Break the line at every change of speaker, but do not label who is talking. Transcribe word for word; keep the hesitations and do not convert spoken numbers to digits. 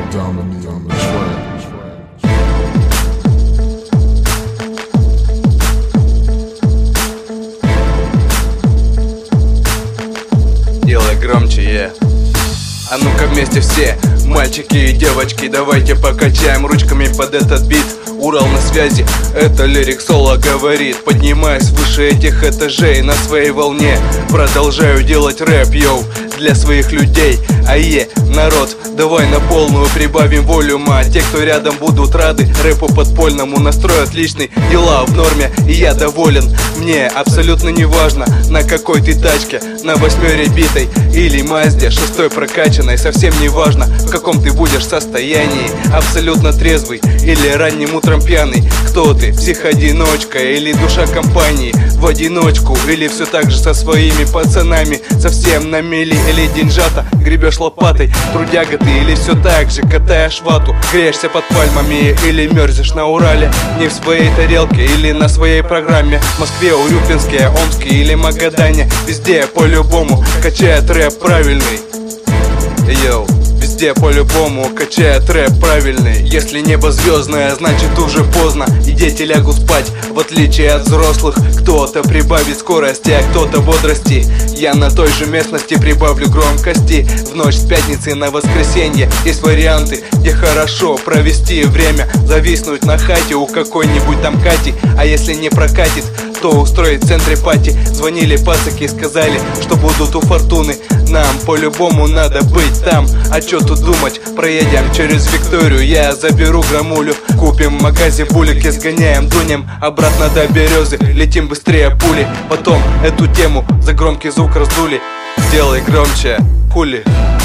Dominique on the track.
Делай громче, yeah. А ну-ка вместе все, мальчики и девочки, давайте покачаем ручками под этот бит. Урал на связи, это Лирик Соло говорит. Поднимаясь выше этих этажей на своей волне, продолжаю делать рэп, йоу, для своих людей. Ае, народ, давай на полную прибавим волюма. Те, кто рядом, будут рады рэпу подпольному. Настрой отличный, дела в норме, и я доволен. Мне абсолютно не важно, на какой ты тачке, на восьмере битой или Мазде шестой прокачанной. Совсем не важно, в каком ты будешь состоянии, абсолютно трезвый или ранним утром пьяный. Кто ты, психодиночка или душа компании в одиночку, или все так же со своими пацанами, совсем на мели, или деньжата гребешь лопатой. Трудяга ты или все так же катаешь вату, греешься под пальмами или мерзнешь на Урале, не в своей тарелке или на своей программе. В Москве, Урюпинске, Омске или Магадане, везде по-любому качает рэп правильный. Йоу, везде по-любому качает рэп правильный. Если небо звездное, значит уже поздно, и дети лягут спать. В отличие от взрослых, кто-то прибавит скорости, а кто-то бодрости. Я на той же местности прибавлю громкости. В ночь с пятницы на воскресенье есть варианты, где хорошо провести время. Зависнуть на хате у какой-нибудь там Кати, а если не прокатит, то устроить в центре пати. Звонили пацаки и сказали, что будут у Фортуны. Нам по-любому надо быть там. А чё тут думать, проедем через Викторию, я заберу грамулю. Купим в магазе булики, сгоняем, дунем обратно до Березы, летим быстрее пули. Потом эту тему за громкий звук раздули. Делай громче, хули.